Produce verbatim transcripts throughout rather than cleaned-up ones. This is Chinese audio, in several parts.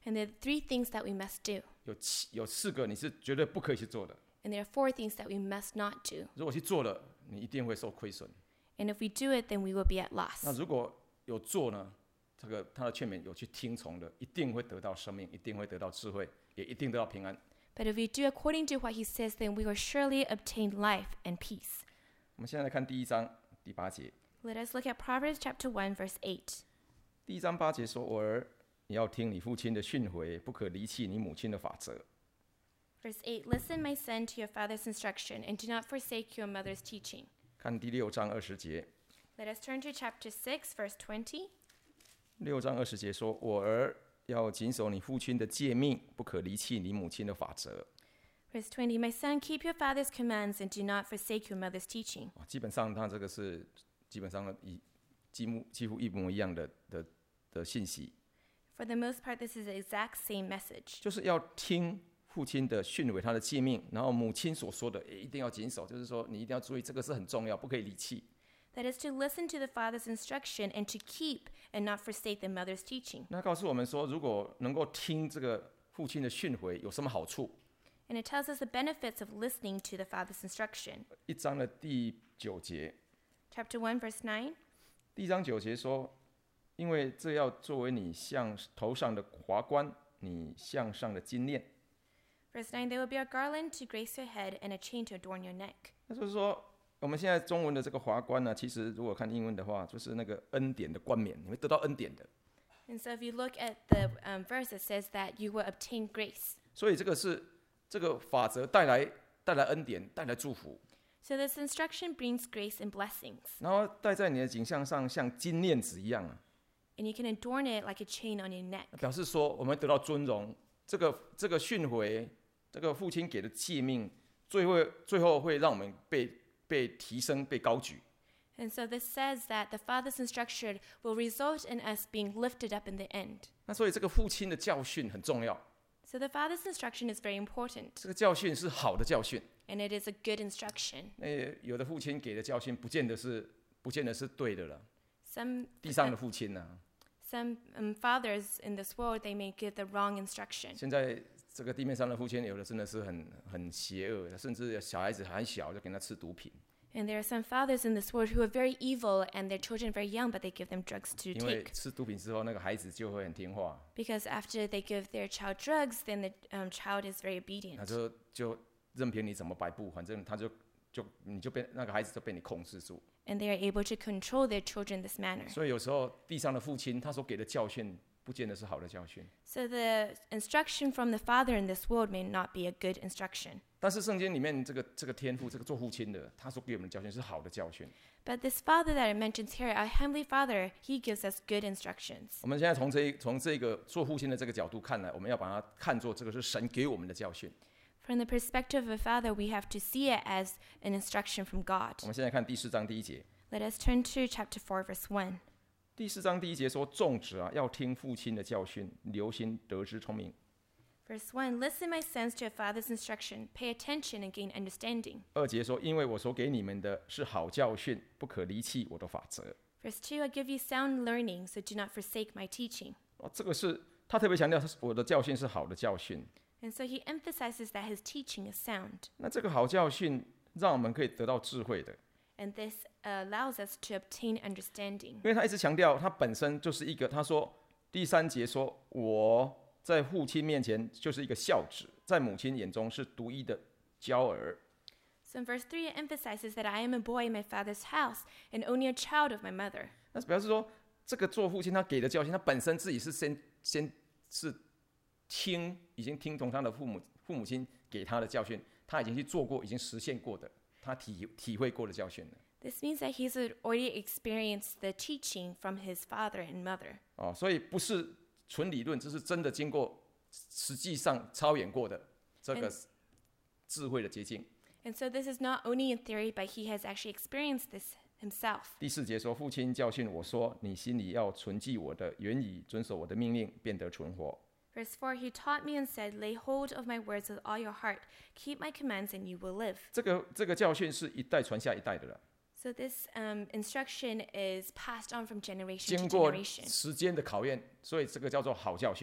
And there are three things that we must do. 有七有四个你是绝对不可以去做的。 And there are four things that we must not do. 如果去做了，你一定会受亏损。 And if we do it, then we will be at 那 loss. 如果有做呢，这个他的劝勉有去听从的，一定会得到生命，一定会得到智慧，也一定得到平安。 But if we do according to what he says, then we will surely obtain life and peace. 我们现在来看第一章第八节。 Let us look at Proverbs chapter one, verse eight. 第一章八节说：“我儿，你要听你父亲的训诲，不可离弃你母亲的法则。” Verse eight, Listen, my son, to your father's instruction, and do not forsake your mother's teaching. 看第六章二十节。 Let us turn to chapter six, verse twenty. 六章二十节说：“我儿，要谨守你父亲的诫命，不可离弃你母亲的法则。” Verse twenty, My son, keep your father's commands, and do not forsake your mother's teaching. 基本上，它这个是基本上一几乎几乎一模一样的的的信息， For the most part, this is the exact same message. 就是要听父亲的训诲，他的诫命，然后母亲所说的也一定要谨守，就是说你一定要注意，这个是很重要，不可以离弃。 That is to listen to the father's instruction and to keep and not forsake the mother's teaching. 那告诉我们说，如果能够听这个父亲的训诲，有什么好处？ And it tells us the benefits of listening to the father's instruction. 一章的第九节， Chapter one, verse nine. 第一章九节说：“因为这要作为你项头上的华冠，你项上的金链。” Verse nine, There will be a garland to grace your head and a chain to adorn your neck. 那就是说，我们现在中文的这个华冠呢，其实如果看英文的话，就是那个恩典的冠冕，你会得到恩典的。 And so if you look at the um, verse, it says that you will obtain grace. 所以这个是这个法则带来带来恩典，带来祝福， So this instruction brings grace and blessings. 然后戴在你的颈项上，像金链子一样啊， And you can adorn it like a chain on your neck. 表示说我们得到尊荣。这个这个训诲，这个父亲给的诫命，最后最后会让我们被被提升、被高举。 And so this says that the father's instruction will result in us being lifted up in the end. 那所以这个父亲的教训很重要， So the father's instruction is very important, 这个教训是好的教训。 and it is a good instruction. 那有的父亲给的教训，不见得是不见得是对的了。 Some 地上的父亲呢、啊， some um, fathers in this world, they may give the wrong instruction. 现在这个地面上的父亲，有的真的是很很邪恶，甚至小孩子还小就给他吃毒品。 And there are some fathers in this world who are very evil, and their children very young, but they give them drugs to 因为 take. 吃毒品之后，那个孩子就会很听话， Because after they give their child drugs, then the um, child is very 那 obedient. 就就任凭你怎么摆布，反正他就就你就被那个孩子就被你控制住。 And they are able to control their children this manner. 所以有时候地上的父亲他所给的教训，不见得是好的教训。 So the instruction from the father in this world may not be a good instruction. 但是圣经里面这个这个天父，这个做父亲的，他所给我们的教训是好的教训。 But this father that it mentions here, our heavenly father, he gives us good instructions. 我们现在从这一从这个做父亲的这个角度看来，我们要把它看作这个是神给我们的教训。 From the perspective of a father, we have to see it as an instruction from 我 God. 们现在看第四章第一节。 Let us turn to chapter four, verse one. 第四章第一节说：“众子啊，要听父亲的教训，留心得知聪明。” Verse one, Listen, my sons, to your father's instruction. Pay attention and gain understanding. 二节说：“因为我所给你们的是好教训，不可离弃我的法则。” Verse two, I give you sound learning, so do not forsake my teaching. 哦，这个是他特别强调，我的教训是好的教训。 And so he emphasizes that his teaching is sound. 那这个好教训，让我们可以得到智慧的， And this uh, allows us to obtain understanding. 因为他一直强调，他本身就是一个。他说第三节说：“我在父亲面前就是一个孝子，在母亲眼中是独一的娇儿。” So in verse three, it emphasizes that I am a boy in my father's house and only a child of my mother. 那表示说，这个做父亲他给的教训，他本身自己是先先是听，已经听从他的父母父母亲给他的教训，他已经去做过，已经实现过的，他体体会过的教训了。 This means that he's already experienced the teaching from his father and mother. 哦，所以不是纯理论，这是真的经过实际上操演过的这个智慧的结晶。 And so this is not only in theory, but he has actually experienced this himself. 第四节说：“父亲教训我说，你心里要存记我的原意，遵守我的命令，便得存活。” Verse four, he taught me and said, Lay hold of my words with all your heart. Keep my commands and you will live. 这个这个教训是一代传下一代的了。 So this um, instruction is passed on from generation 经 to 过 generation. 时间的考验，所以这个叫做好教训。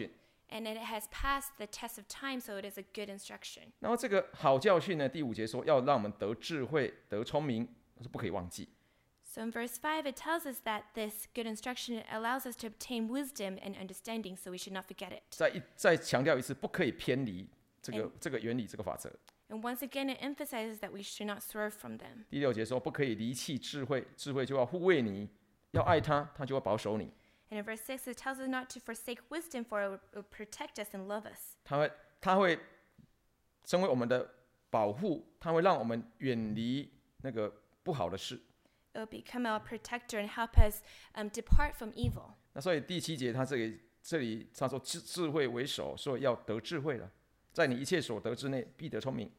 And it has passed the test of time, so it is a good instruction. 然后这个好教训呢，第五节说要让我们得智慧、得聪明，是不可以忘记。 So in verse five, it tells us that this good instruction allows us to obtain wisdom and understanding, so we should not forget it. 再一再强调一次，不可以偏离这个这个原理、这个法则。 And once again, it emphasizes that we should not swerve from them. 第六节说不可以离弃智慧，智慧就要护卫你，要爱他，他就会保守你。 And in verse six, it tells us not to forsake wisdom, for it will protect us and love us. 他会他会成为我们的保护，他会让我们远离那个不好的事。 It will become our protector and help us um, depart from evil. 那所以第七节他这里这里他说智智慧为首，所以要得智慧了，在你一切所得之内必得聪明。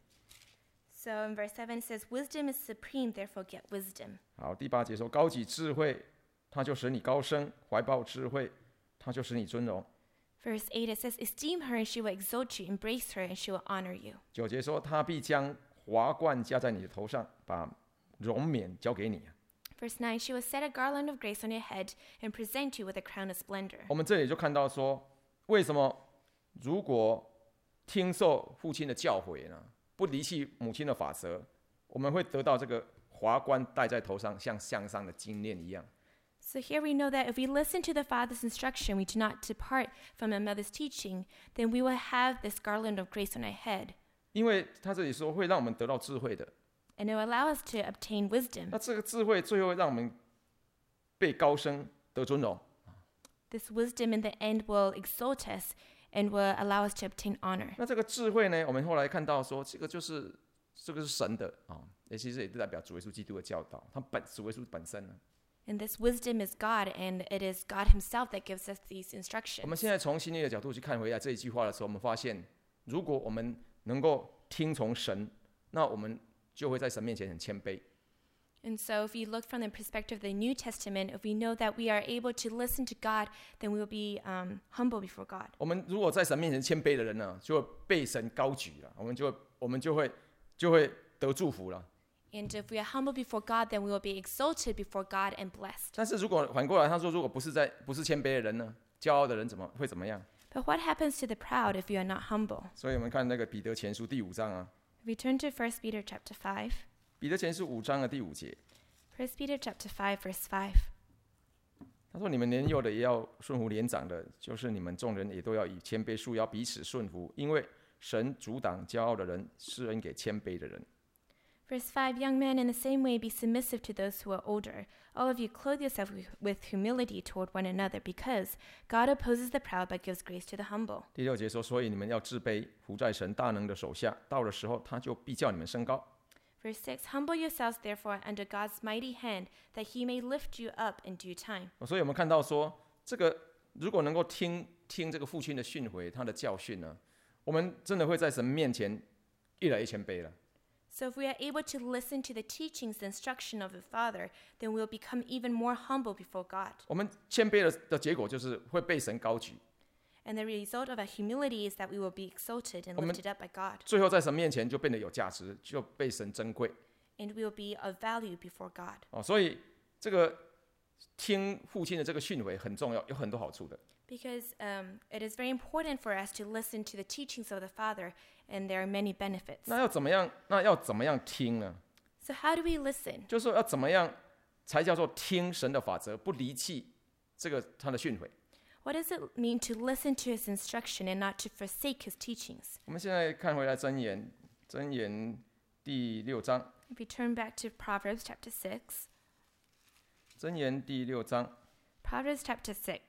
So in verse seven, it says, wisdom is supreme, therefore get wisdom. 好，第八节说高举智慧，他就使你高升；怀抱智慧，他就使你尊荣。 Verse eight, it says, esteem her and she will exalt you, embrace her and she will honor you. 九节说他必将华冠加在你的头上，把荣冕交给你。 Verse nine, she will set a garland of grace on your head and present you with a crown of splendor. 我们这里就看到说，为什么如果听受父亲的教诲呢，不离弃母亲的法则，我们会得到这个华冠戴在头上，像项上的金链一样。 So here we know that if we listen to the Father's instruction, we do not depart from the mother's teaching, then we will have this garland of grace on our head. 因为他这里说会让我们得到智慧的， And it will allow us to obtain wisdom. 那这个智慧最后让我们被高升得尊荣。 This wisdom in the end will exalt us and will allow us to obtain honor. 那这个智慧呢，我们后来看到说，这个就是这个是神的啊，也其实也代表主耶稣基督的教导，他本主耶稣本身呢。 And this wisdom is God, and it is God himself that gives us these 我 instructions. 们现在从心理的角度去看回来这一句话的时候，我们发现，如果我们能够听从神，那我们就会在神面前很谦卑。 And so if we look from the perspective of the New Testament, if we know that we are able to listen to God, then we will be um, humble before God. 我们如果在神面前谦卑的人呢，就会被神高举了，我们就会我们就会就会得祝福了。 And if we are humble before God, then we will be exalted before God and blessed. 但是如果反过来，他说，如果不是在不是谦卑的人呢，骄傲的人怎么会怎么样？ But what happens to the proud if you are not humble? 所以我们看那个彼得前书第五章啊， If we turn to First Peter chapter five, 彼得前书五章的第五节， First Peter chapter five, verse five. 他说：“你们年幼的也要顺服年长的，就是你们众人也都要以谦卑束腰，彼此顺服，因为神阻挡骄傲的人，施恩给谦卑的人。” Verse five, young men, in the same way be submissive to those who are older. All of you clothe yourself with humility toward one another, because God opposes the proud but gives grace to the humble. 第六节说：“所以你们要自卑，服在神大能的手下，到了时候，他就必叫你们升高。” Verse six, humble yourselves therefore under God's mighty hand, that he may lift you up in due time. 所以我们看到说，这个如果能够听听这个父亲的训诲，他的教训呢，我们真的会在神面前越来越谦卑了。 So if we are able to listen to the teachings and instruction of the Father, then we will become even more humble before God. 我们谦卑的的结果就是会被神高举， And the result of our humility is that we will be exalted and 我们 lifted up by God. 最后在神面前就变得有价值，就被神珍贵。 And we will be of value before God. 哦，所以这个听父亲的这个训诲很重要，有很多好处的。 Because um, it is very important for us to listen to the teachings of the Father, and there are many benefits. 那要怎么样？那要怎么样听呢？ So how do we listen? 就是说要怎么样才叫做听神的法则，不离弃这个他的训诲。 What does it mean to listen to his instruction and not to forsake his teachings? 我们现在看回来箴言，箴言第六章， If we turn back to Proverbs chapter six, 箴言第六章， Proverbs chapter six,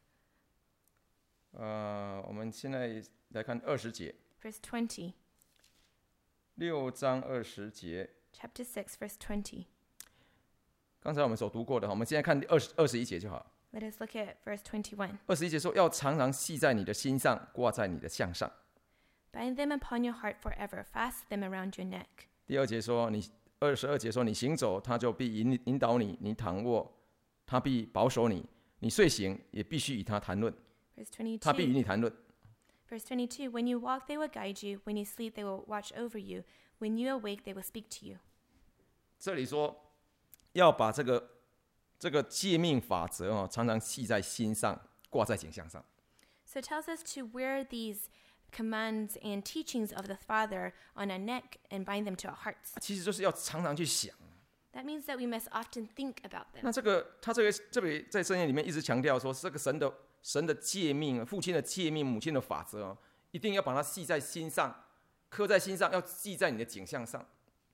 呃，我们现在来看二十节， verse twenty. 六章二十节。 Chapter six, verse twenty. 刚才我们所读过的，我们现在看二十二十一节就好。 Let us look at verse twenty-one. 二十一节说，要常常系在你的心上，挂在你的项上。 Bind them upon your heart forever, fasten them around your neck. 第二节说，你二十二节说，你行走，他就必引引导你；你躺卧，他必保守你；你睡醒，也必须与他谈论， Verse 他必与 twenty-two. 你谈论。 Verse twenty-two. When you walk, they will guide you. When you sleep, they will watch over you. When you awake, they will speak to you. 这里说要把这个这个诫命法则哦，常常系在心上，挂在颈项上。 So it tells us to wear these commands and teachings of the Father on our neck and bind them to our hearts. 其实就是要常常去想。 That means that we must often think about them. 那这个他这个这里在圣经里面一直强调说，这个神的神的诫命，父亲的诫命，母亲的法则、哦、一定要把它系在心上，刻在心上，要记在你的颈项上，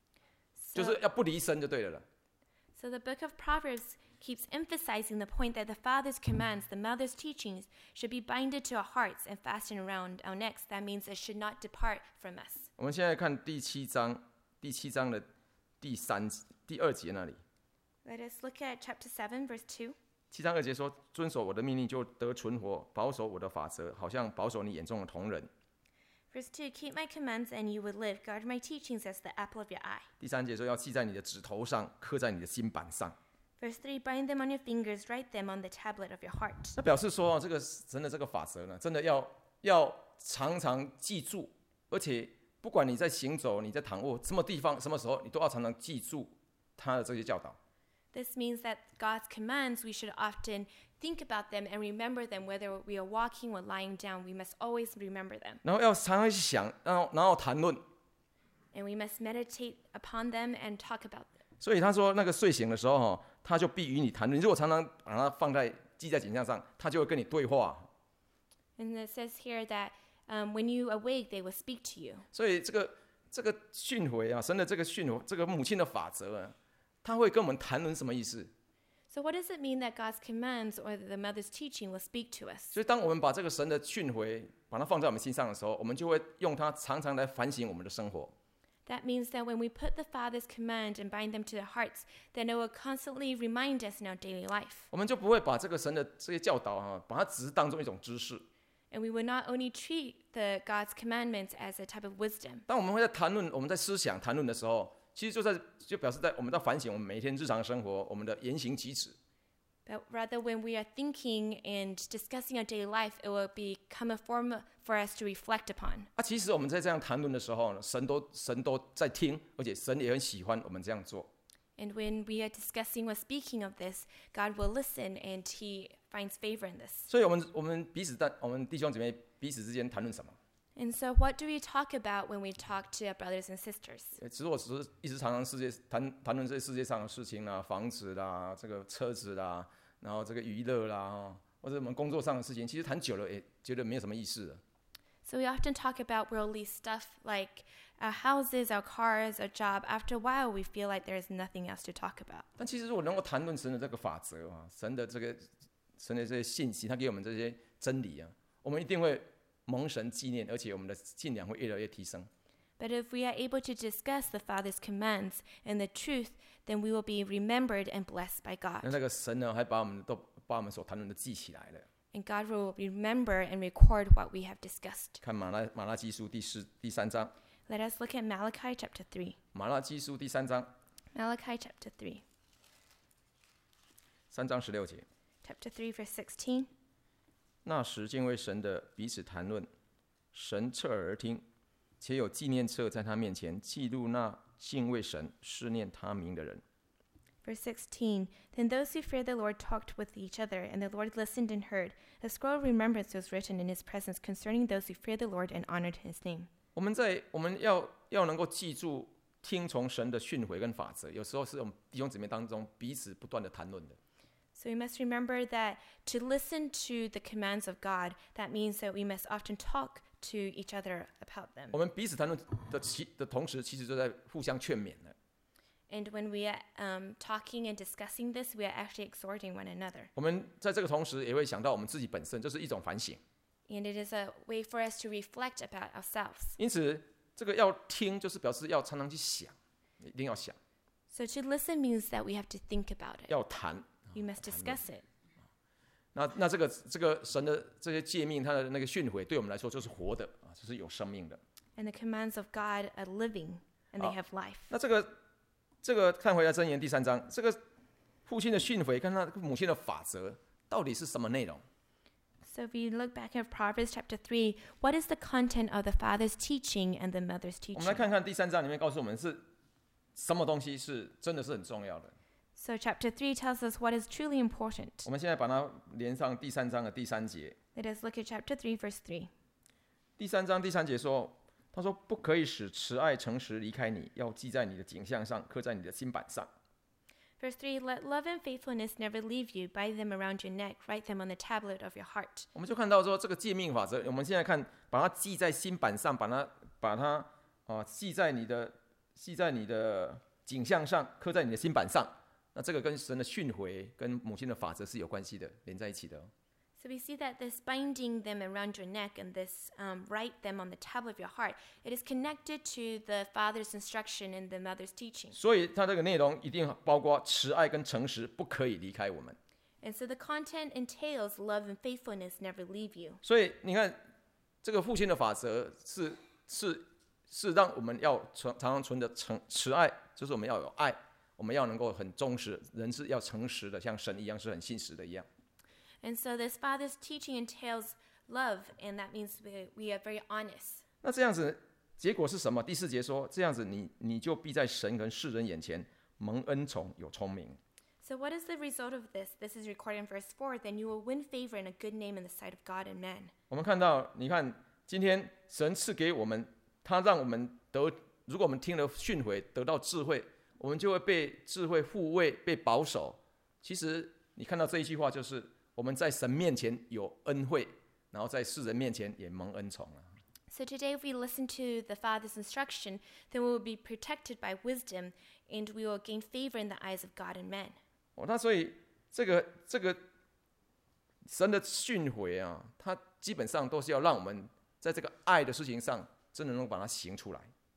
So, 就是要不离身就对了了。 so the book of Proverbs keeps emphasizing the point that the Father's commands, the mother's teachings, should be binded to our hearts and fastened around our necks. That means it should not depart from us. 我们现在看第七章，第七章的第三第二节那里。 Let us look at chapter seven, verse two. 七章二节说：“遵守我的命令，就得存活；保守我的法则，好像保守你眼中的瞳人。” Verse two, keep my commands and you would live. Guard my teachings as the apple of your eye. 第三节说：“要记在你的指头上，刻在你的心板上。” Verse three, bind them on your fingers, write them on the tablet of your heart. 那表示说，这个神的这个法则呢，真的要要常常记住，而且不管你在行走、你在躺卧什么地方、什么时候，你都要常常记住他的这些教导。 This means that God's commands, we should often think about them and remember them. Whether we are walking or lying down, we must always remember them. 然后要常常去想，然后然后谈论。 And we must meditate upon them and talk about them. 所以他说，那个睡醒的时候，他就必与你谈论。你如果常常把它放在记在颈项上，他就会跟你对话。 And it says here that um, when you awake, they will speak to you. 所以这个这个训诲啊，神的这个训诲，这个母亲的法则啊，他会跟我们谈论什么意思？ So what does it mean that God's commands or the mother's teaching will speak to us? 所以当我们把这个神的训诲把它放在我们心上的时候，我们就会用它常常来反省我们的生活。 That means that when we put the Father's command and bind them to our hearts, then it will constantly remind us in our daily life. 我们就不会把这个神的这些教导啊，把它只是当做一种知识。 And we will not only treat the God's commandments as a type of wisdom. 当我们会在谈论我们在思想谈论的时候，其实就在就表示在我们在反省我们每天日常的生活，我们的言行举止。 But rather, when we are thinking and discussing our daily life, it will become a form for us to reflect upon. 啊，其实我们在这样谈论的时候呢，神都神都在听，而且神也很喜欢我们这样做。 And when we are discussing or speaking of this, God will listen and He finds favor in this. 所以我们我们彼此在我们弟兄姐妹彼此之间谈论什么？ And so, what do we talk about when we talk to our brothers and sisters? 呃其实我只是一直常常世界谈谈论这些世界上的事情啦，房子啦，这个车子啦，然后这个娱乐啦，哦或者我们工作上的事情，其实谈久了也觉得没有什么意思了。 So we often talk about worldly stuff like our houses, our cars, our job. After a while, we feel like there is nothing else to talk about. 但其实如果能够谈论神的这个法则啊，神的这个神的这些信息，他给我们这些真理啊，我们一定会蒙神纪念，而且我们的信仰会越来越提升。 But if we are able to discuss the Father's commands and the truth, then we will be remembered and blessed by 那 God. 那个神呢，还把我们都把我们所谈论的记起来了。 And God will remember and record what we have discussed. 看马拉马拉基书第四第三章， Let us look at Malachi chapter three. 马拉基书第三章， Malachi chapter three. 三章十六节。 Chapter three, verse sixteen. 那时敬畏神的彼此谈论，神侧耳而听，且有纪念册在他面前记录那敬畏神、思念他名的人。 Verse sixteen. Then those who feared the Lord talked with each other, and the Lord listened and heard. A scroll of remembrance was written in his presence concerning those who feared the Lord and honored his name. 我们在我们要要能够记住、听从神的训诲跟法则，有时候是我们弟兄姊妹当中彼此不断的谈论的。 So we must remember that to listen to the commands of God, that means that we must often talk to each other about them. 我们彼此谈论的其的同时，其实就在互相劝勉了。 And when we are um, talking and discussing this, we are actually exhorting one another. 我们在这个同时，也会想到我们自己本身，这是一种反省。 And it is a way for us to reflect about ourselves. 因此，这个要听，就是表示要常常去想，一定要想， So to listen means that we have to think about it. 要谈。 We must discuss it. 那那这个这个神的这些诫命，他的那个训诲，对我们来说就是活的啊，就是有生命的。 And the commands of God are living, and they have life. 那这个这个看回来箴言第三章，这个父亲的训诲跟他母亲的法则到底是什么内容？ So if you look back at Proverbs chapter three, what is the content of the father's teaching and the mother's 我们来 teaching? 看看第三章里面告诉我们是什么东西是真的是很重要的。 So chapter three tells us what is truly important. 我们现在把它连上第三章的第三节。 Let us look at chapter three, verse three. 第三章第三节说，他说不可以使慈爱诚实离开你，要记在你的颈项上，刻在你的心板上。 Verse three, let love and faithfulness never leave you. Bind them around your neck. Write them on the tablet of your heart. 我们就看到说这个诫命法则，我们现在看，把它记在心板上，把它把它啊记在你的记在你的颈项上，刻在你的心板上。那这个跟神的训诲、跟母亲的法则是有关系的，连在一起的、哦。 So we see that this binding them around your neck and this um, write them on the tablet of your heart, it is connected to the father's instruction and the mother's teaching. 所以它这个内容一定包括慈爱跟诚实，不可以离开我们。 And so the content entails love and faithfulness never leave you. 所以你看，这个父亲的法则是是是让我们要常常存的诚慈爱，就是我们要有爱，我们要能够很忠实，人是要诚实的，像神一样是很信实的一样。 And so this father's teaching entails love, and that means we, we are very honest. 那这样子结果是什么？第四节说，这样子你你就必在神跟世人眼前蒙恩宠，有聪明。 So what is the result of this? This is recorded in verse four. Then you will win favor and a good name in the sight of God and man. 我们看到，你看今天神赐给我们，他让我们得，如果我们听了训诲，得到智慧，我们就会被智慧护卫，被保守。其实你看到这一句话就是。我们在神面前有恩惠，然后在世人面前也蒙恩宠了。 So today, if we listen to the Father's instruction, then we will be protected by wisdom, and we will gain favor in the eyes of God and men. 哦，那所以这个这个神的训诲啊，它基本上都是要让我们在这个爱的事情上，真的能够把它行出来。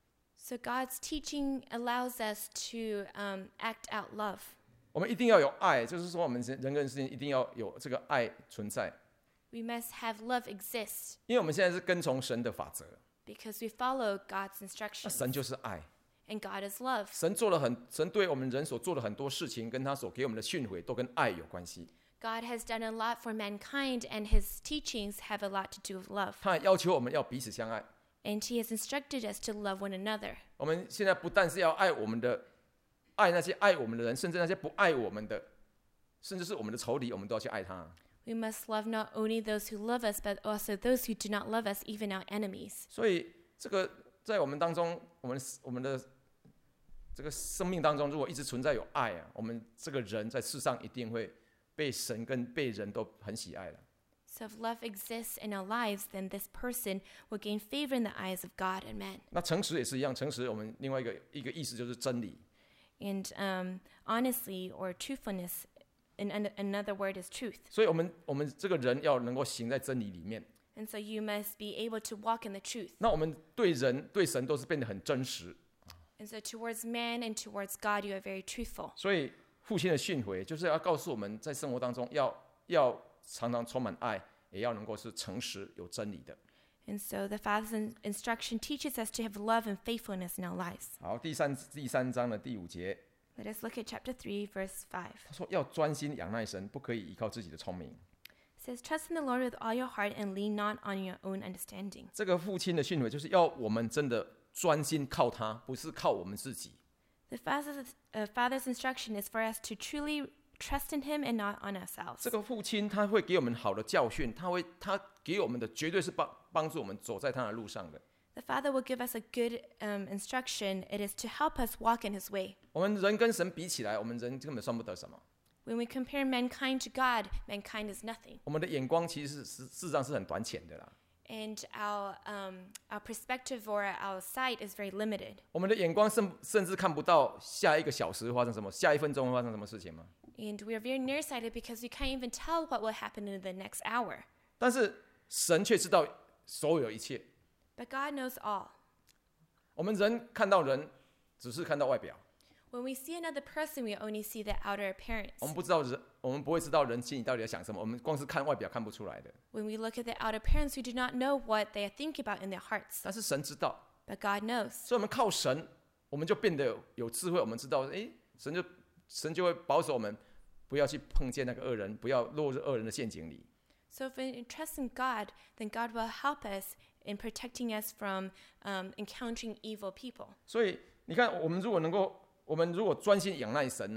So God's teaching allows us to um, act out love. 我们一定要有爱，就是说我们人跟事情一定要有这个爱存在。 We must have love exist. 因为我们现在是跟从神的法则。 Because we follow God's 那 instructions. 神就是爱。 And God is love. 神做了很，神对我们人所做的很多事情，跟他所给我们的训诲，都跟爱有关系。 God has done a lot for mankind, and His teachings have a lot to do with love. 他要求我们要彼此相爱。 And He has instructed us to love one another. 我们现在不但是要爱我们的。爱那些爱我们的人，甚至那些不爱我们的，甚至是我们的仇敌，我们都要去爱他。 We must love not only those who love us, but also those who do not love us, even our enemies. 所以，这个在我们当中，我们我们的这个生命当中，如果一直存在有爱啊，我们这个人在世上一定会被神跟被人都很喜爱的。 So if love exists in our lives, then this person will gain favor in the eyes of God and men. 那诚实也是一样，诚实我们另外一个一个意思就是真理。 And um, honestly or truthfulness, in another word is truth. 所以我们我们这个人要能够行在真理里面。 And so you must be able to walk in the truth. 那我们对人对神都是变得很真实。 And so towards man and towards God, you are very truthful. 所以父亲的训诲就是要告诉我们在生活当中要要常常充满爱，也要能够是诚实有真理的。 And so the Father's instruction teaches us to have love and faithfulness in our lives. 好，第三第三章的第五节。 Let us look at chapter three, verse five. 他说要专心仰赖神，不可以依靠自己的聪明。 It says, "Trust in the Lord with all your heart and lean not on your own understanding." 这个父亲的训诲就是要我们真的专心靠他，不是靠我们自己。 The Father's, uh, Father's instruction is for us to truly trust in Him and not on ourselves. 这个父亲他会给我们好的教训，他会他给我们的绝对是帮帮助我们走在他的路上的。 The Father will give us a good um, instruction. It is to help us walk in His way. 我们人跟神比起来，我们人根本算不得什么。 When we compare mankind to God, mankind is nothing. 我们的眼光其实是事实上是很短浅的啦。 And our um, our perspective or our sight is very limited. 我们的眼光甚甚至看不到下一个小时发生什么，下一分钟会发生什么事情吗？ And we are very nearsighted because we can't even tell what will happen in the next hour. 但是神却知道所有一切。 But God knows all. 我们人看到人，只是看到外表。 When we see another person, we only see the outer appearance. 我们不知道人，我们不会知道人心里到底在想什么。我们光是看外表看不出来的。 When we look at the outer appearance, we do not know what they are thinking about in their hearts. 但是神知道。 But God knows. 所以我们靠神，我们就变得有智慧。我们知道，哎，神就神就会保守我们，不要去碰见那个恶人，不要落入恶人的陷阱里。 So if we trust in God, then God will help us in protecting us from um, encountering evil people. 所以你看，我们如果能够，我们如果专心仰赖神呢，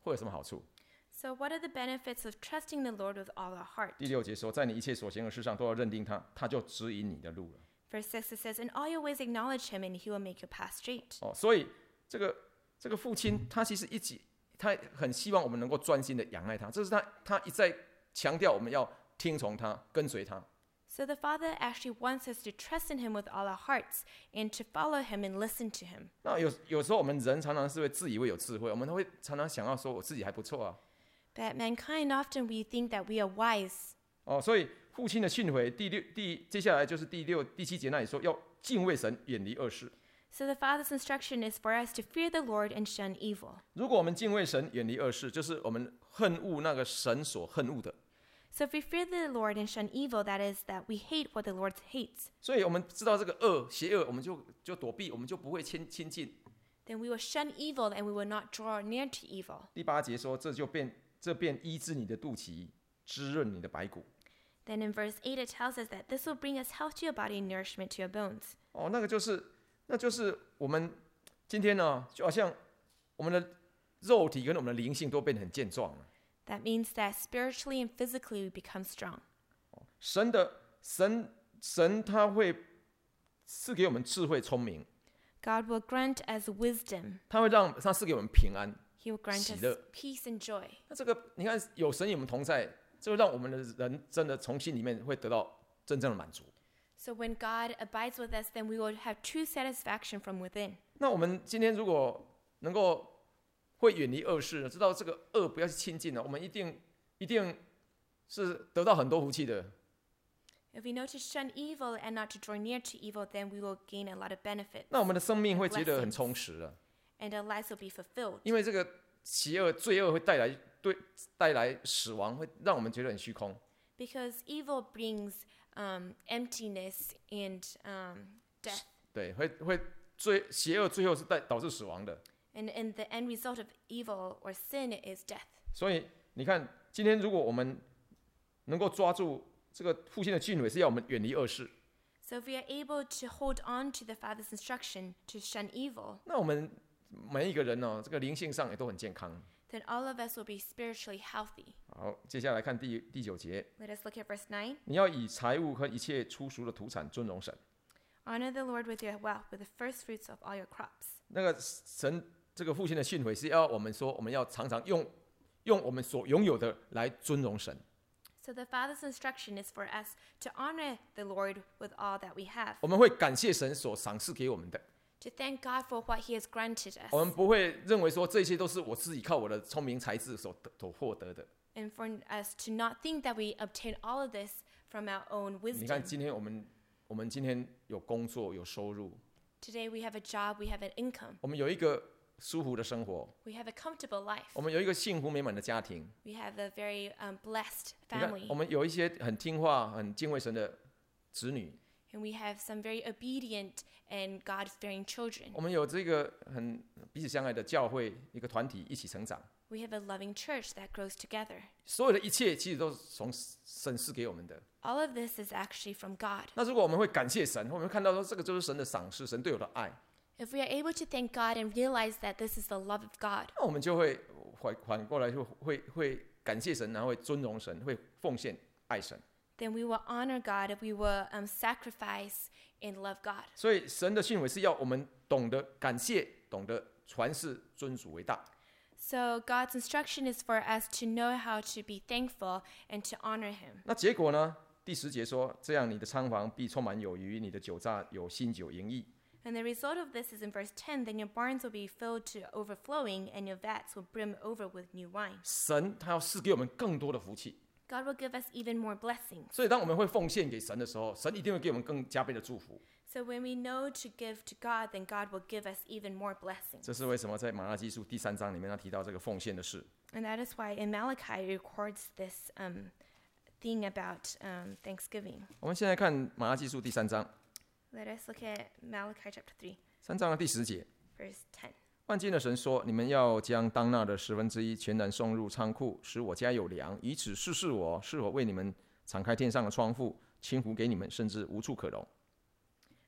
会有什么好处？ So what are the benefits of trusting the Lord with all our heart? 第六节说，在你一切所行的事上都要认定他，他就指引你的路了。 Verse six, it says, In all your ways acknowledge him, and he will make your path straight. 哦，所以这个这个父亲他其实一直他很希望我们能够专心的仰赖他，这是他他一再强调我们要听从他，跟随他。 So the Father actually wants us to trust in him with all our hearts and to follow him and listen to him. 那有有时候我们人常常是会自以为有智慧，我们会常常想要说我自己还不错啊。 But mankind, often we think that we are wise. 哦，所以父亲的训诲第六第接下来就是第六第七节那里说要敬畏神，远离恶事。 So the Father's instruction is for us to fear the Lord and shun evil. 如果我们敬畏神，远离恶事，就是我们恨恶那个神所恨恶的。 So if we fear the Lord and shun evil, that is, that we hate what the Lord hates, 所以我们知道这个恶、邪恶，我们就就躲避，我们就不会亲亲近。 then we will shun evil and we will not draw near to evil. 第八节说，这就变这便医治你的肚脐，滋润你的白骨。 Then in verse eight, it tells us that this will bring us health to your body and nourishment to your bones. 哦，那个就是，那就是我们今天呢，就好像我们的肉体跟我们的灵性都变得很健壮了。 That means that spiritually and physically we become strong. 神的神神他会赐给我们智慧聪明， God will grant us wisdom. 他会让他赐给我们平安。 He will grant 喜 us 乐。 peace and joy. 那这个你看，有神与我们同在，这会让我们的人真的从心里面会得到真正的满足。 So when God abides with us, then we will have true satisfaction from within. 那我们今天如果能够会远离恶事，知道这个恶不要去亲近了，我们一定一定是得到很多福气的。 If we know to shun evil and not to draw near to evil, then we will gain a lot of benefit, 那我们的生命会觉得很充实了， and our lives will be fulfilled. 因为这个邪恶、罪恶会带来对带来死亡，会让我们觉得很虚空。 Because evil brings um, emptiness and um, death. 对，会会最邪恶最后是带导致死亡的。 And, and the end result of evil or sin is death. 所以你看，今天如果我们能够抓住这个父亲的训诲，是要我们远离恶事。 So if we are able to hold on to the Father's instruction to shun evil, 那我们每一个人呢、哦，这个灵性上也都很健康。 then all of us will be spiritually healthy. 好，接下来看第第九节， Let us look at verse nine. 你要以财物和一切出熟的土产尊荣神。 Honor the Lord with your wealth, with the first fruits of all your crops. 那个神这个父亲的训诲是要我们说，我们要常常用用我们所拥有的来尊荣神。 So the Father's instruction is for us to honor the Lord with all that we have, 我们会感谢神所赏赐给我们的， to thank God for what He has granted 我 us, 们不会认为说这些都是我自己靠我的聪明才智所得所获得的。 and for us to not think that we obtain all of this from our own 你看， wisdom. 今天我们我们今天有工作有收入， Today we have a job, we have an income, 我们有一个舒服的生活， we have a comfortable life, 我们有一个幸福美满的家庭。 we have a very um, blessed 你看， family, 我们有一些很听话、很敬畏神的子女， and we have some very obedient and God-fearing children. 我们有这个很彼此相爱的教会一个团体一起成长。 We have a loving church that grows together. 所有的一切其实都是从神赐给我们的。 All of this is actually from God. 那如果我们会感谢神，我们会看到说这个就是神的赏赐，神对我的爱， If we are able to thank God and realize that this is the love of God, 那我们就会反反过来就会会感谢神，然后会尊荣神，会奉献爱神。 then we will honor God, we will um, sacrifice and love God. 所以神的训诲是要我们懂得感谢，懂得传世尊主为大。 So God's instruction is for us to know how to be thankful and to honor Him. 那结果呢？第十节说，这样你的仓房必充满有余，你的酒榨有新酒盈溢。 And the result of this is in verse ten, then your barns will be filled to overflowing and your vats will brim over with new wine. 神他要赐给我们更多的福气， God will give us even more blessings. 所以当我们会奉献给神的时候，神一定会给我们更加倍的祝福。 So when we know to give to God, then God will give us even more blessings. 这是为什么在马拉基书第三章里面他提到这个奉献的事。 And that is why in Malachi it records this um, thing about um, Thanksgiving. 我们现在看马拉基书第三章， Let us look at Malachi chapter three, 三章的第十节， verse ten. 万金的神说：“你们要将当纳的十分之一全然送入仓库，使我家有粮，以此试试我是否为你们敞开天上的窗户，倾福给你们，甚至无处可容。”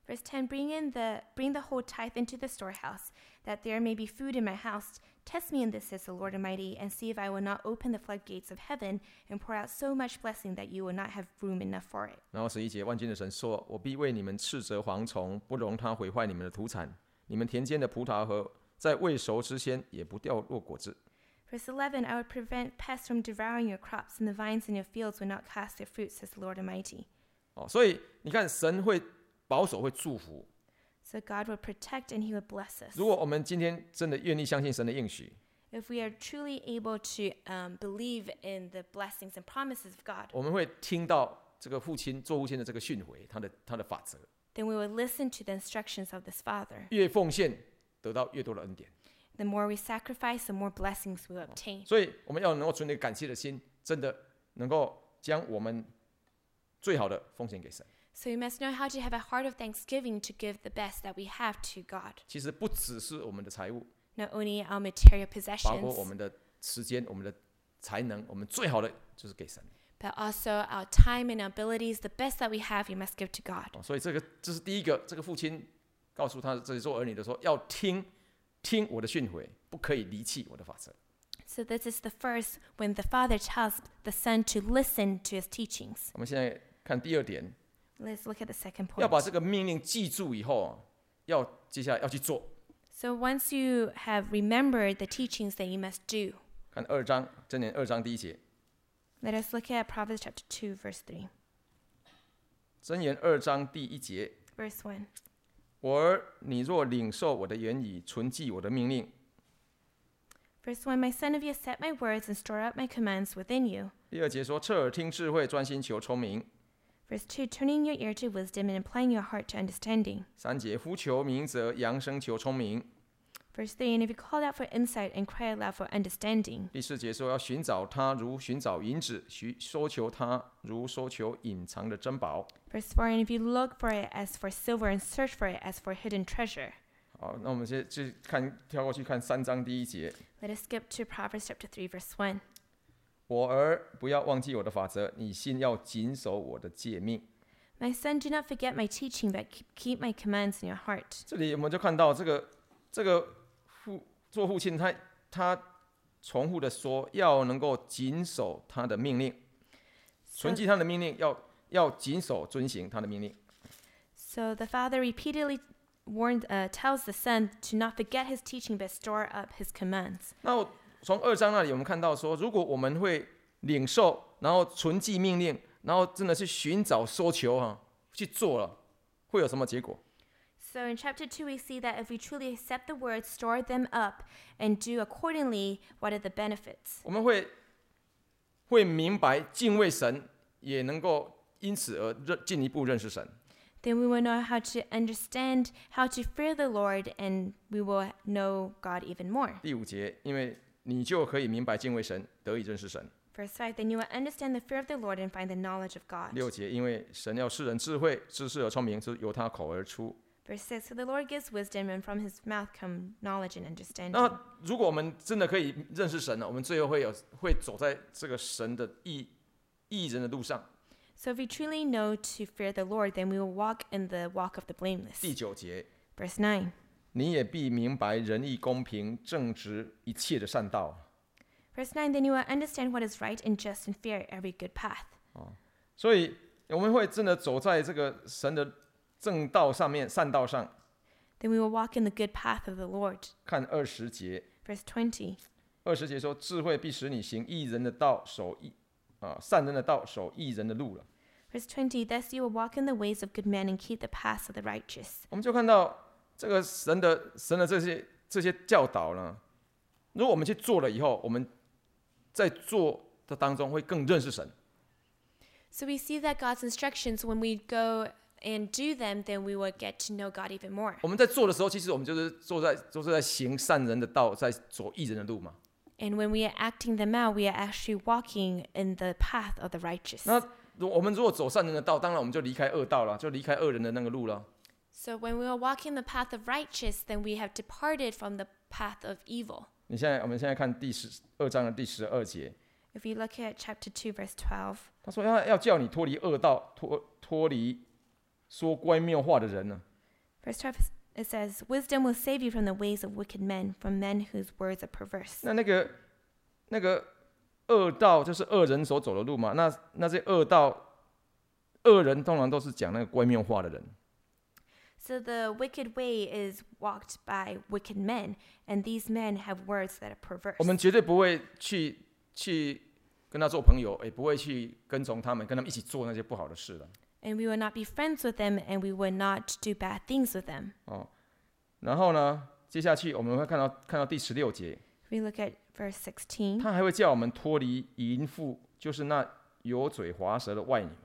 Verse ten, bring in the bring the whole tithe into the storehouse, that there may be food in my house. Test me in this, says the Lord Almighty, and see if I will not open the floodgates of heaven and pour out so much blessing that you will not have room enough for it. 然后十一节，万军的神说：“我必为你们斥责蝗虫，不容它毁坏你们的土产。你们田间的葡萄和在未熟之前也不掉落果子。” Verse eleven, I would prevent pests from devouring your crops, and the vines in your fields would not cast their fruit, says the Lord Almighty. 哦，所以你看，神会保守，会祝福。 So God would protect and He would bless us. 如果我们今天真的愿意相信神的应许， If we are truly able to um, believe in the blessings and promises of God, 我们会听到这个父亲做父亲的这个训诲，他的他的法则。 then we would listen to the instructions of this Father. 越奉献，得到越多的恩典。 The more we sacrifice, the more blessings we will obtain. 所以我们要能够存着感谢的心，真的能够将我们最好的奉献给神。 So we must know how to have a heart of thanksgiving to give the best that we have to God. 其实不只是我们的财物， Not only our material 包括我 possessions, 们的时间、我们的才能，我们最好的就是给神。 but also our time and our abilities. The best that we have, we must give to God. 哦所以这个这是第一个，这个父亲告诉他这些做儿女的说，要听听我的训诲，不可以离弃我的法则。 So this is the first when the Father tells the Son to listen to His teachings. 我们现在看第二点， Let's look at the second 要把 point. 这个命令记住以后，要接下来要去做。 So once you have remembered the teachings that you must do, 看二章箴言二章第一节， let us look at Proverbs chapter two, verse three. 箴言二章第一节， Verse one. 我儿，你若领受我的言语，存记我的命令。 Verse one, my son, if you set my words and store up my commands within you. 第二节说，侧耳听智慧，专心求聪明。 Verse two, turning your ear to wisdom and applying your heart to understanding. 三节，夫求明则，扬声求聪明。 Verse three, and if you call out for insight and cry aloud for understanding. 第四节说，要寻找他如寻找银子，寻搜求他如搜求隐藏的珍宝。 Verse four, and if you look for it as for silver and search for it as for hidden treasure. 好，那我们先就看跳过去看三章第一节。 Let us skip to Proverbs chapter three, verse one. 我儿，不要忘记我的法则，你心要谨守我的诫命。 My son, do not forget my teaching, but keep- keep my commands in your heart. 这里我们就看到这个这个父做父亲他，他重复的说，要能够谨守他的命令， So, 存记他的命令，要要谨守遵行他的命令。 so the father repeatedly warned, uh, tells the son to not forget his teaching, but store up his commands. 那我从二章那里我们看到说，如果我们会领受，然后存记命令，然后真的去寻找、搜求啊，去做了，会有什么结果？ So in chapter two, we see that if we truly accept the words, store them up, and do accordingly, what are the benefits? 我们会会明白敬畏神，也能够因此而认进一步认识神。 Then we will know how to understand how to fear the Lord, and we will know God even more. 第五节，因为你就可以明白敬畏神，得以认识神。 Verse five, then you will understand the fear of the Lord and find the knowledge of God. 六节，因为神要世人智慧、知识和聪明，是由他口而出。 Verse six, so the Lord gives wisdom, and from his mouth come knowledge and understanding. 那如果我们真的可以认识神了，我们最后会有会走在这个神的义义人的路上。 So if we truly know to fear the Lord, then we will walk in the walk of the blameless. 第九节， Verse nine, 你也必明白仁义、公平、正直一切的善道。 verse nine, then you will understand what is right and just and fear every good path. 所以我们会真的走在这个神的正道上面、善道上。 Then we will walk in the good path of the Lord. 看二十节， Verse twenty, 二十节说，智慧必使你行义人的道，守义啊善人的道，守义人的路了。 verse twenty, thus you will walk in the ways of good men and keep the paths of the righteous. 我们就看到这个神的神的这些这些教导呢，如果我们去做了以后，我们在做的当中会更认识神。 So we see that God's instructions, when we go and do them, then we will get to know God even more. 我们在做的时候，其实我们就是做在就是在行善人的道，在走义人的路嘛。 And when we are acting them out, we are actually walking in the path of the righteous. 那如我们如果走善人的道，当然我们就离开恶道了，就离开恶人的那个路了。 So when we are walking the path of righteous, then we have departed from the path of evil. 你现在我们现在看第十二章的第十二节， If you look at chapter two, verse twelve, 他说要要叫你脱离恶道，脱脱离说乖谬话的人呢。 Verse twelve, it says, Wisdom will save you from the ways of wicked men, from men whose words are perverse. 那那个那个恶道就是恶人所走的路嘛。那那些恶道，恶人通常都是讲那个乖谬话的人。 So the wicked way is walked by wicked men, and these men have words that are perverse. 我们绝对不会去去跟他做朋友，也不会去跟从他们，跟他们一起做那些不好的事的。 And we will not be friends with them, and we will not do bad things with them. 哦，然后呢，接下去我们会看到看到第十六节， We look at verse sixteen. 他还会叫我们脱离淫妇，就是那油嘴滑舌的外女。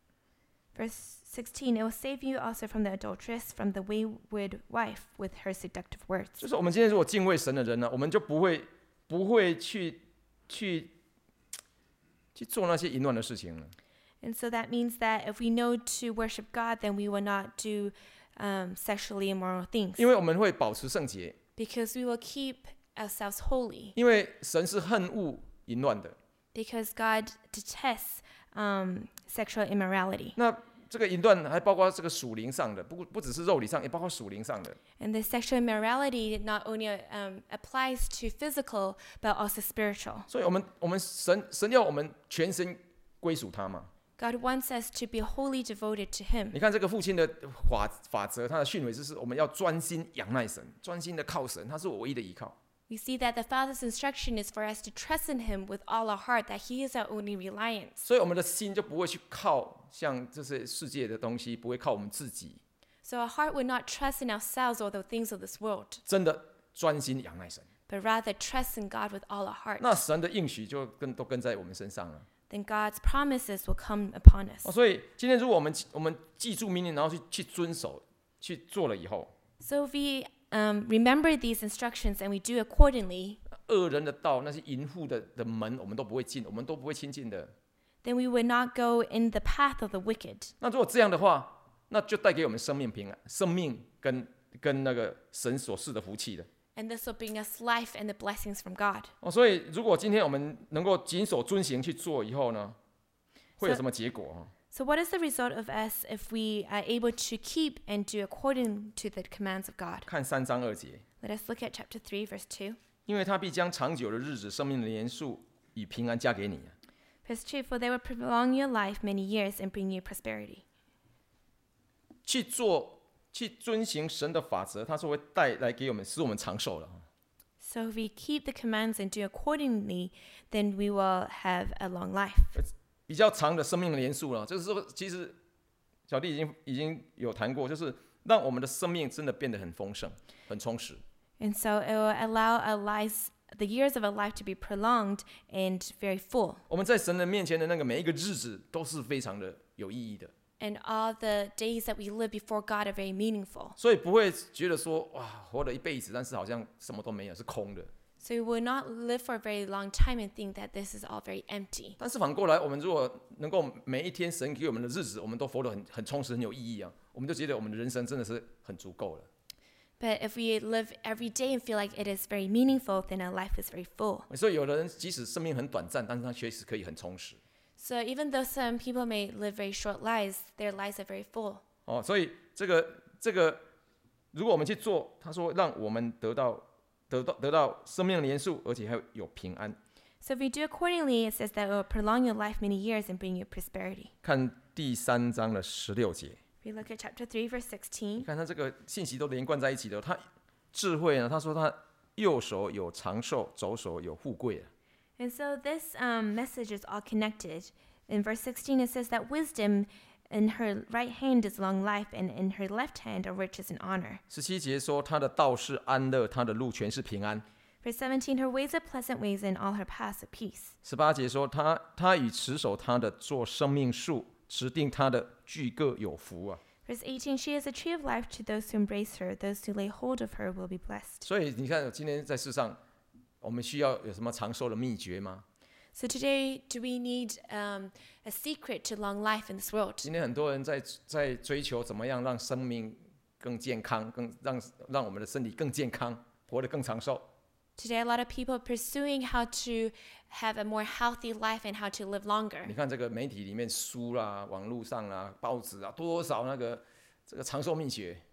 Verse sixteen, it will save you also from the adulteress, from the wayward wife with her seductive words. 就是我们今天如果敬畏神的人呢，我们就不会不会去去去做那些淫乱的事情了。 And so that means that if we know to worship God, then we will not do um, sexually immoral things. 因为我们会保持圣洁， Because we will keep ourselves holy. 因为神是恨恶淫乱的。 Because God detests um, sexual immorality. 那这个淫乱还包括这个属灵上的，不不只是肉体上，也包括属灵上的。 And the sexual immorality not only um, applies to physical, but also spiritual. 所以我们我们神神要我们全身归属他嘛。 God wants us to be wholly devoted to Him. 你看这个父亲的法法则，他的训诲就是我们要专心仰赖神，专心的靠神，他是我唯一的依靠。 We see that the Father's instruction is for us to trust in Him with all our heart, that He is our only reliance. 所以我们的心就不会去靠像这些世界的东西，不会靠我们自己， So our heart would not trust in ourselves or the things of this world, 真的专心仰赖神。 but rather trust in God with all our heart. 那神的应许就跟都跟在我们身上了。 Then God's promises will come upon us. 哦，所以今天如果我们我们记住命令，然后去去遵守，去做了以后， So if we um, remember these instructions and we do accordingly, 恶人的道，那些淫妇的的门，我们都不会进，我们都不会亲近的。 then we would not go in the path of the wicked. 那如果这样的话，那就带给我们生命平安，生命跟跟那个神所赐的福气的。 And this will bring us life and the blessings from God. 哦，所以如果今天我们能够谨守遵行去做以后呢，会有什么结果？ So what is the result of us if we are able to keep and do according to the commands of God? 看三章二节， Let us look at chapter three, verse two. 因为他必将长久的日子、生命的年数与平安加给你。 Verse two, for they will prolong your life many years and bring you prosperity. 去做、去遵行神的法则，它是会带来给我们，使我们长寿的。 So if we keep the commands and do accordingly, then we will have a long life. 比较长的生命的年数了，就是说，其实小弟已经已经有谈过，就是让我们的生命真的变得很丰盛、很充实。 And so it will allow our lives, the years of our life to be prolonged and very full. 我们在神的面前的那个每一个日子都是非常的有意义的， And all the days that we live before God are very meaningful. 所以不会觉得说哇，活了一辈子，但是好像什么都没有，是空的。 So we will not live for a very long time and think that this is all very empty. 但是反过来，我们如果能够每一天神给我们的日子，我们都活得很很充实、很有意义啊，我们就觉得我们的人生真的是很足够了。 But if we live every day and feel like it is very meaningful, then our life is very full. 所以有的人即使生命很短暂，但是他确实可以很充实。 So even though some people may live very short lives, their lives are very full. 哦，所以这个这个，如果我们去做，他说让我们得到得到得到生命的年数，而且还有平安。 So if we do accordingly, it says that it will prolong your life many years and bring you prosperity. 看第三章的十六节， We look at chapter three, verse 你 sixteen. 看他这个信息都连贯在一起的。他智慧呢，他说他右手有长寿，左手有富贵啊。 And so this um, message is all connected. In verse sixteen, it says that wisdom in her right hand is long life, and in her left hand are riches and honor. 十七节说他的道是安乐，他的路全是平安。 Verse seventeen, her ways are pleasant ways, and all her paths are peace. 十八节说他他与持守他的做生命树，指定他的俱各有福啊。 Verse eighteen, she is a tree of life to those who embrace her. Those who lay hold of her will be blessed. 所以你看，今天在世上，我们需要有什么长寿的秘诀吗？ So today, do we need um, a secret to long life in this world? 今天很多人在在追求怎么样让生命更健康，更让让我们的身体更健康，活得更长寿。 Today, a lot of people are pursuing how to have a more healthy life and how to live longer. 你看这个媒体里面书啦、网络上啦、报纸啊，多少那个这个长寿秘诀。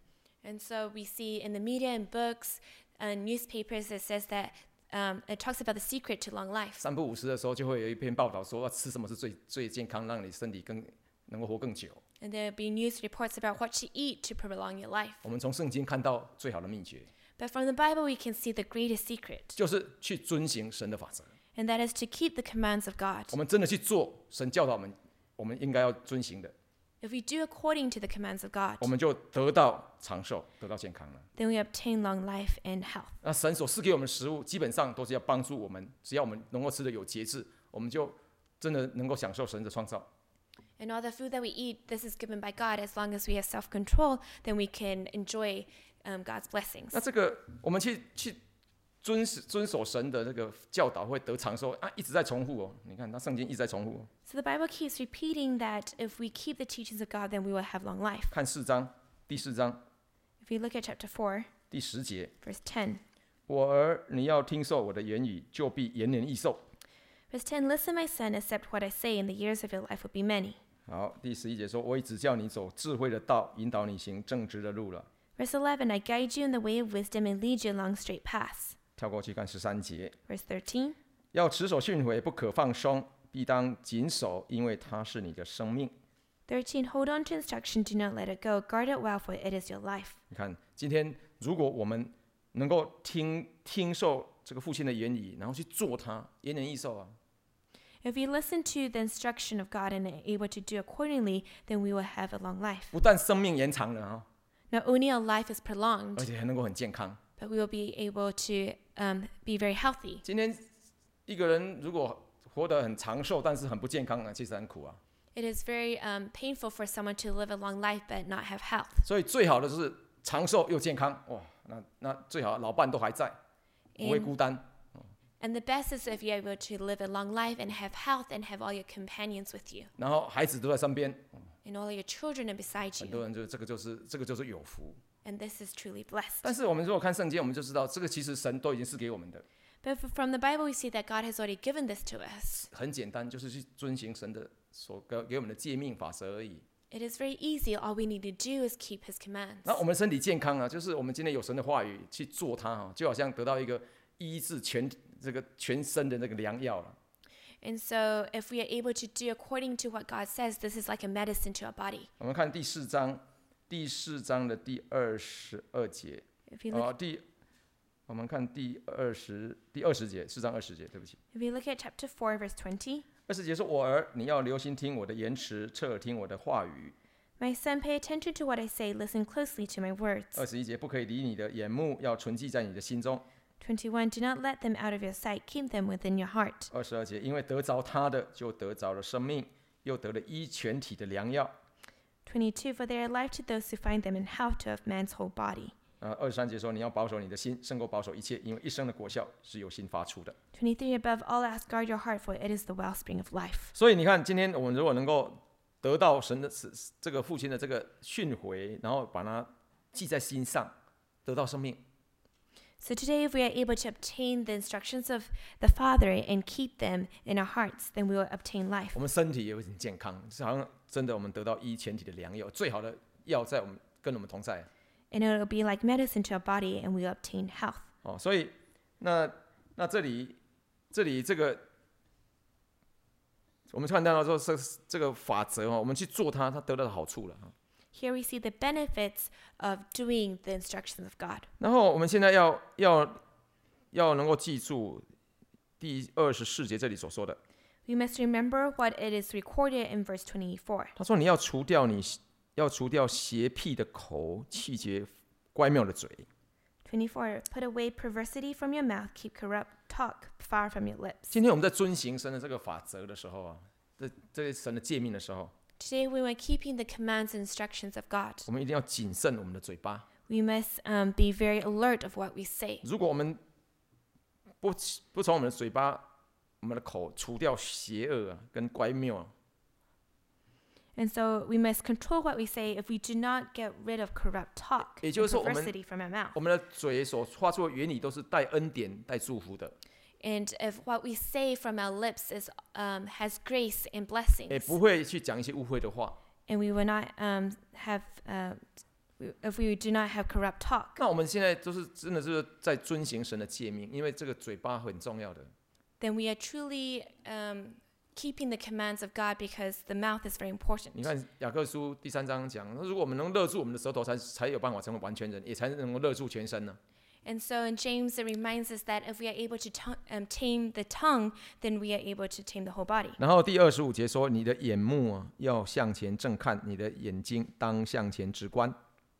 And so we see in the media and books and newspapers it says that um, it talks about the secret to long life. 三不五时的时候，就会有一篇报道说，要吃什么是最最健康，让你身体更能够活更久。 And there'll be news reports about what to eat to prolong your life. 我们从圣经看到最好的秘诀， But from the Bible we can see the greatest secret, 就是去遵行神的法则。 and that is to keep the commands of God. 我们真的去做神教导我们，我们应该要遵行的， If we do according to the commands of God, 我们就得到长寿，得到健康了。 then we obtain long life and health. 那神所赐给我们的食物，基本上都是要帮助我们，只要我们能够吃得有节制，我们就真的能够享受神的创造。 And all the food that we eat, this is given by God. As long as we have self-control, then we can enjoy um, God's blessings. 那这个我们去去遵遵守神的这个教导，会得长寿啊，一直在重复哦。你看，那圣经一直在重复哦。 So the Bible keeps repeating that if we keep the teachings of God, then we will have long life. 看四章，第四章 If you look at chapter four, 第十节， verse ten. 我儿，你要听受我的言语，就必延年益寿。 Verse ten, listen, my son, accept what I say, and the years of your life will be many. 好，第十一节说，我已指教你走智慧的道，引导你行正直的路了。 Verse eleven, I guide you in the way of wisdom and lead you along straight paths. 跳过去看十三节， Verse thirteen, 要持守训诲，不可放松，必当谨守，因为它是你的生命。 thirteen, hold on to instruction, do not let it go, guard it well, for it is your life. 你看，今天如果我们能够听听受这个父亲的言语，然后去做它，延年益寿啊。 If we listen to the instruction of God and are able to do accordingly, then we will have a long life. 不但生命延长了啊， Not only our life is 而 prolonged, 且还能够很健康。 but we will be able to um, be very healthy. 今天一个人如果活得很长寿，但是很不健康啊，其实很苦啊。 It is very um, painful for someone to live a long life but not have health. 所以最好的就是长寿又健康，哇，那那最好老伴都还在，不会 And, 孤单。 and the best is if you're able to live a long life and have health and have all your companions with you. 然后孩子都在身边， And all your children are beside 很 you. 多人就这个就是这个就是有福。 And this is truly blessed. 但是我们如果看圣经，我们就知道这个其实神都已经是给我们的， But f- from the Bible, we see that God has already given this to us. 很简单，就是去遵行神的所给给我们的诫命法则而已。 It is very easy. All we need to do is keep His commands. 那我们身体健康啊，就是我们今天有神的话语去做它啊，就好像得到一个医治全这个全身的那个良药了。 And so, if we are able to do according to what God says, this is like a medicine to our body. 我们看第四章，第四章的第二十二节， If you look, 哦，第我们看第二十第二十节，四章二十节，对不起， if you look at chapter four, verse twenty, 二十节说：“我儿，你要留心听我的言辞，侧耳听我的话语。” my son, pay attention to what I say. Listen closely to my words. 二十一节不可以离你的眼目，要存记在你的心中。 twenty-one, do not let them out of your sight. Keep them within your heart. 二十二节，因为得着他的，就得着了生命，又得了医全体的良药。 twenty-two, for they are life to those who find them and health to of man's whole body. 呃，二十三节说，你要保守你的心，胜过保守一切，因为一生的果效是由心发出的。 twenty-three, above all else, guard your heart, for it is the wellspring of life. 所以你看，今天我们如果能够得到神的这个父亲的这个训诲，然后把它记在心上，得到生命。 So today, if we are able to obtain the instructions of the Father and keep them in our hearts, then we will obtain life. 我们身体也会很健康，是好像真的我们得到医全体的良药，最好的药在我们跟我们同在。 And it will be like medicine to our body, and we will obtain health. 哦，所以那那这里这里这个我们看到说这这个法则哦，我们去做它，它得到的好处了。 Here we see the benefits of doing the instructions of God. 然后我们现在要要要能够记住第二十四节这里所说的， We must remember what it is recorded in verse twenty-four. 他说你要除掉你要除掉邪僻的口，气绝乖谬的嘴。 twenty-four, put away perversity from your mouth, keep corrupt talk far from your lips. 今天我们在遵行神的这个法则的时候啊，这这些神的诫命的时候， Today, when we're keeping the commands and instructions of God, 我们一定要谨慎我们的嘴巴。 we must um, be very alert of what we say. 如果我们不不从我们的嘴巴、我们的口除掉邪恶啊，跟乖谬啊， And so we must control what we say if we do not get rid of corrupt talk 也 and 就是说，我们 perversity from our mouth. 我们的嘴所发出的言语都是带恩典、带祝福的， And if what we say from our lips is um, has grace and 也 blessings, 不会去讲一些污秽的话。 and we will not um, have uh, we- if we do not have corrupt talk. 那我们现在都是真的是在遵行神的诫命，因为这个嘴巴很重要的。 Then we are truly um, keeping the commands of God because the mouth is very important. 你看雅各书第三章讲，如果我们能勒住我们的舌头才，才有办法成为完全人，也才能够勒住全身呢。 And so in James, it reminds us that if we are able to t- um, tame the tongue, then we are able to tame the whole body. 然后第二十五节说，你的眼目啊要向前正看，你的眼睛当向前直观。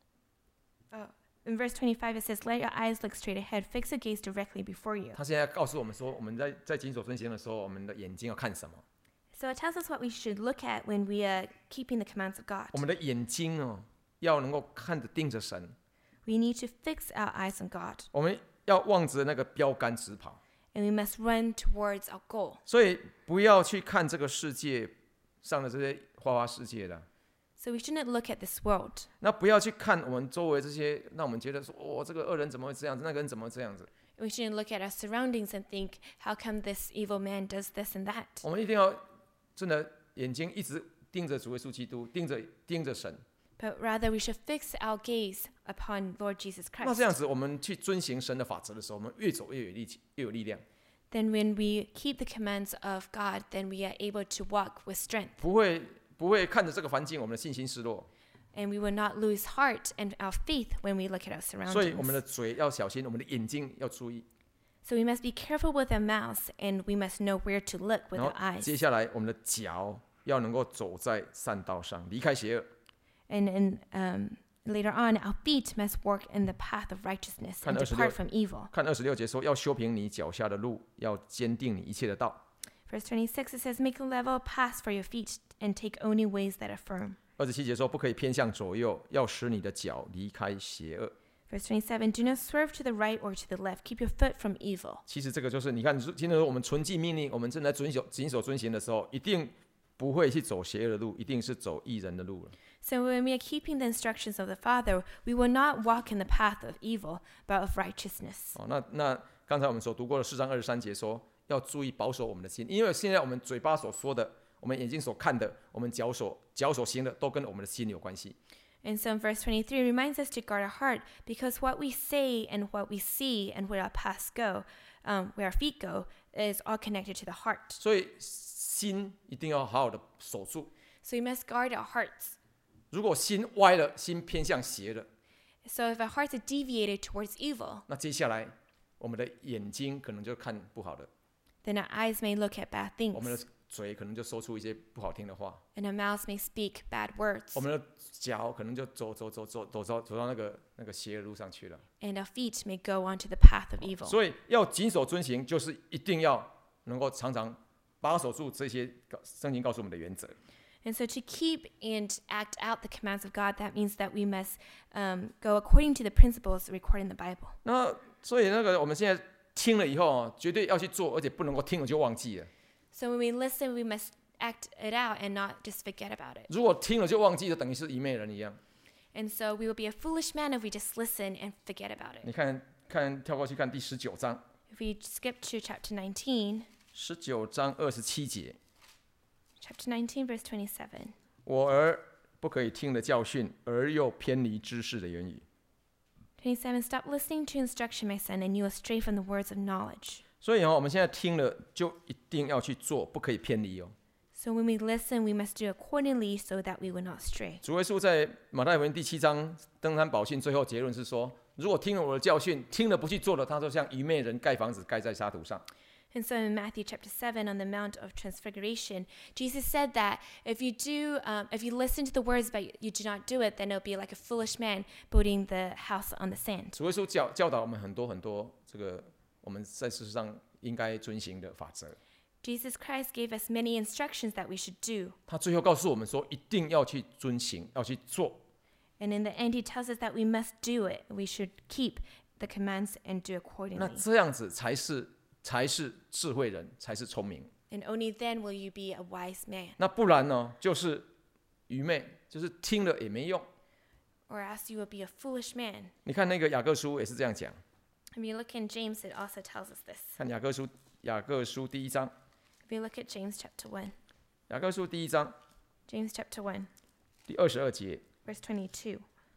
Uh, in verse twenty-five, it says, "Let your eyes look straight ahead, fix your gaze directly before you." 他现在告诉我们说，我们在在谨守遵行的时候，我们的眼睛要看什么？ So it tells us what we should look at when we are keeping the commands of God. 我们的眼睛哦，要能够看着盯着神， We need to fix our eyes on God, 我们要望着那个标杆直跑。 and we must run towards our goal. 所以不要去看这个世界上的这些花花世界的， So we shouldn't look at this world. 那不要去看我们周围这些，让我们觉得说，哦，这个恶人怎么会这样子，那个人怎么会这样子？ We shouldn't look at our surroundings and think, how come this evil man does this and that? 我们一定要真的眼睛一直盯着主耶稣基督，盯着盯着神。 But rather, we should fix our gaze upon Lord Jesus 那 Christ. 这样子，我们去遵行神的法则的时候，我们越走越有力气，越有力量， Then when we keep the commands of God, then we are able to walk with strength. 不会不会看着这个环境，我们的信心失落。 And we will not lose heart and our faith when we look at our 所以我们的 surroundings. 嘴要小心，我们的眼睛要注意。 So we must be careful with our mouths, and we must know where to look with 然 our 后 eyes. 接下来，我们的脚要能够走在善道上，离开邪恶。 And, and um, later on, our feet must walk in the path of righteousness and 看二十六 depart from evil. 看二十六节说，要修平你脚下的路，要坚定你一切的道。 Verse twenty-six, it says, "Make a level path for your feet, and take only ways that are firm." 二十七节说，不可以偏向左右，要使你的脚离开邪恶。 Verse twenty-seven, "Do not swerve to the right or to the left. Keep your foot from evil." 其实这个就是，你看，今天我们纯记命令，我们正在遵守谨守遵行的时候，一定不会去走邪恶的路，一定是走义人的路了。 So when we are keeping the instructions of the Father, we will not walk in the path of evil, but of righteousness. 哦，那那刚才我们所读过的四章二十三节说，要注意保守我们的心，因为现在我们嘴巴所说的，我们眼睛所看的，我们脚所脚所行的，都跟我们的心有关系。 And so in verse twenty-three reminds us to guard our heart, because what we say and what we see and where our paths go, um, where our feet go, is all connected to the heart. 所以心一定要好好的守住。 So we must guard our hearts. 如果心歪了，心偏向邪了， So if our hearts are deviated towards evil, 那接下来我们的眼睛可能就看不好的， then our eyes may look at bad 我们 things, 的嘴可能就说出一些不好听的话， and our mouths may speak bad words, 我们的脚可能就走走走走走走走到那个那个邪的路上去了。 and our feet may go onto the path of evil. 所以要谨守遵行，就是一定要能够常常把守住这些圣经告诉我们的原则。 And so to keep and act out the commands of God, that means that we must um, go according to the principles recorded in the Bible. 那所以那个我们现在听了以后啊，绝对要去做，而且不能够听了就忘记了。 So when we listen, we must act it out and not just forget about it. 如果听了就忘记，就等于是愚昧人一样。 And so we will be a foolish man if we just listen and forget about it. 你看看跳过去看第十九章， If we skip to chapter nineteen, 十九章二十七节， chapter nineteen, verse twenty-seven. 我儿不可以听了教训，而又偏离知识的言语。 twenty-seven, stop listening to instruction, my son, and you will stray from the words of knowledge. 所以哦，我们现在听了就一定要去做，不可以偏离哦。 So when we listen, we must do accordingly so that we will not stray. 主耶稣在马太福音第七章登山宝训最后结论是说，如果听了我的教训，听了不去做的，他就像愚昧人盖房子盖在沙土上。 And so in Matthew chapter seven, on the Mount of Transfiguration, Jesus said that if you do, um, if you listen to the words but you do not do it, then it'll be like a foolish man building the house on the sand. 主耶稣教教导我们很多很多这个我们在世上应该遵行的法则。 Jesus Christ gave us many instructions that we should do. 他最后告诉我们说，一定要去遵行，要去做。 And in the end, he tells us that we must do it. We should keep the commands and do 那 accordingly. 这样子才是才是智慧人，才是聪明。 And only then will you be a wise man. 那不然呢，就是愚昧，就是听了也没用。 Or else you will be a foolish man. 你看那个雅各书也是这样讲， If you look in James, it also tells us this. 看雅各书雅各书第一章， If you look at James chapter one, 雅各书第一章 James chapter one, 第二十二节， verse twenty-two.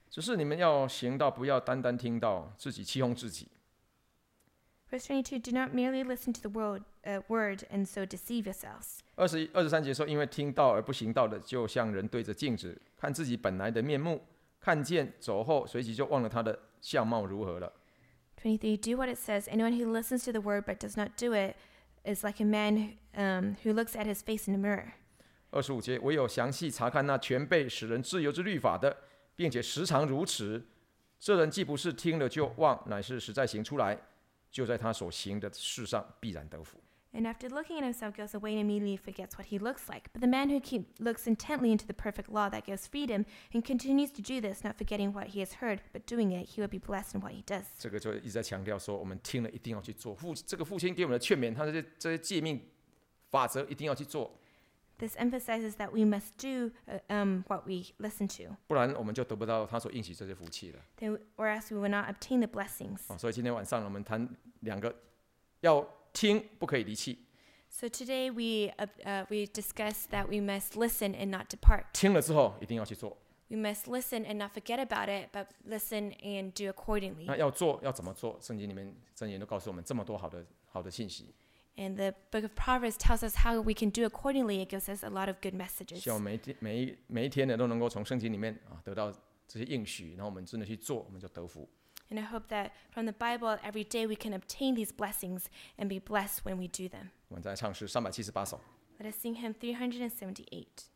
只是你们要行道，不要单单听到，自己欺哄自己。 Verse twenty-two, do not merely listen to the word, uh, word and so deceive yourselves. 二十一、二十三节说，因为听道而不行道的，就像人对着镜子看自己本来的面目，看见走后，随即就忘了他的相貌如何了。 twenty-three, do what it says. Anyone who listens to the word but does not do it is like a man um, who looks at his face in a mirror. 二十五节，唯有详细查看那全备使人自由之律法的，并且时常如此，这人既不是听了就忘，乃是实在行出来，就在他所行的事上必然得福。 And after looking at himself, goes away and immediately forgets what he looks like. But the man who keep, looks intently into the perfect law that gives freedom and continues to do this, not forgetting what he has heard, but doing it, he will be blessed in what he does. 这个就一直在强调说，我们听了一定要去做。父这个父亲给我们的劝勉，他这些这些诫命法则一定要去做， This emphasizes that we must do uh, um, what we listen to, 不然我们就得不到他所应许这些福气了。 then, or else we will not obtain the blessings. 哦，所以今天晚上我们谈两个，要听不可以离弃， So today we uh, uh, we discuss that we must listen and not depart. 听了之后一定要去做。 We must listen and not forget about it, but listen and do accordingly. 那要做要怎么做？圣经里面箴言都告诉我们这么多好的好的信息。 And the book of Proverbs tells us how we can do accordingly. It gives us a lot of good messages. 希望每一天每一每一天呢都能够从圣经里面啊得到这些应许，然后我们真的去做，我们就得福。 And I hope that from the Bible, every day we can obtain these blessings and be blessed when we do them. 我们再唱诗三百七十八首。 Let us sing hymn three hundred seventy-eight.